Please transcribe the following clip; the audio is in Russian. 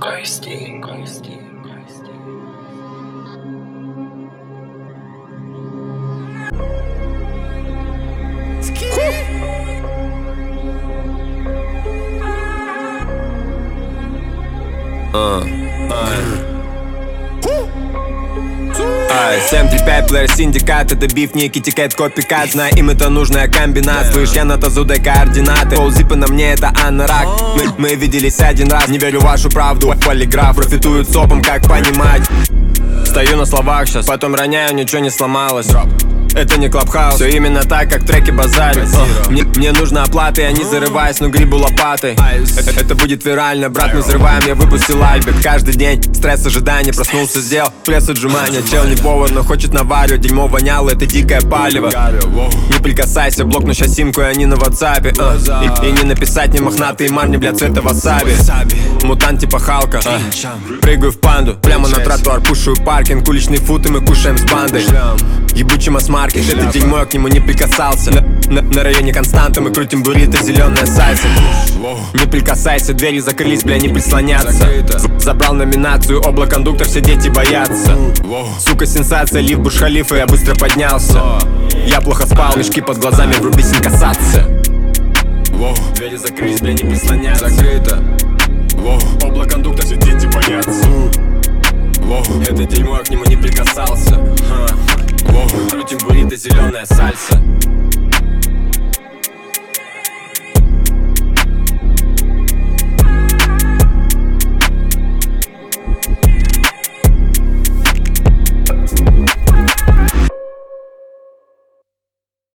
Ай, 735 плеер синдикат, это биф, не китикет, копикат. Знай, им это нужная комбинация. Слышь, я на тазу, дай координаты. Ползипы на мне, это анорак. Мы виделись один раз, не верю в вашу правду. Полиграф профитует сопом, как понимать. Стою на словах сейчас, потом роняю, ничего не сломалось. Это не клабхаус, все именно так, как в треке базарит. Мне нужна оплата, я не зарываюсь, но грибу лопатой. Это будет вирально, брат, мы взрываем, я выпустил альбик. Каждый день стресс, ожидания, проснулся, сделал пресс отжимания. Чел не повар, но хочет наваривать, дерьмо воняло, это дикое палево. Не прикасайся, блокну сейчас симку, и они на ватсапе. И не написать мне мохнатые марни, бля, цвета васаби. Мутант типа Халка, прыгаю в панду, прямо на тротуар, пушую паркинг. Уличные футы мы кушаем с бандой. Ебучий масс-маркет, это дерьмо, я к нему не прикасался. На районе Константа мы крутим буррито, зеленая сальса. Не прикасайся, двери закрылись, бля, не прислоняться. Забрал номинацию, облакондуктор, все дети боятся. Сука, сенсация, лифт Бурдж-Халифа, я быстро поднялся. Я плохо спал, мешки под глазами, врубись, не касаться. Двери закрылись, бля, не прислоняться. Закрыто. Облакондуктор, все дети боятся. Это дерьмо, я к нему не прикасался. Крутим буррито, зеленая сальса.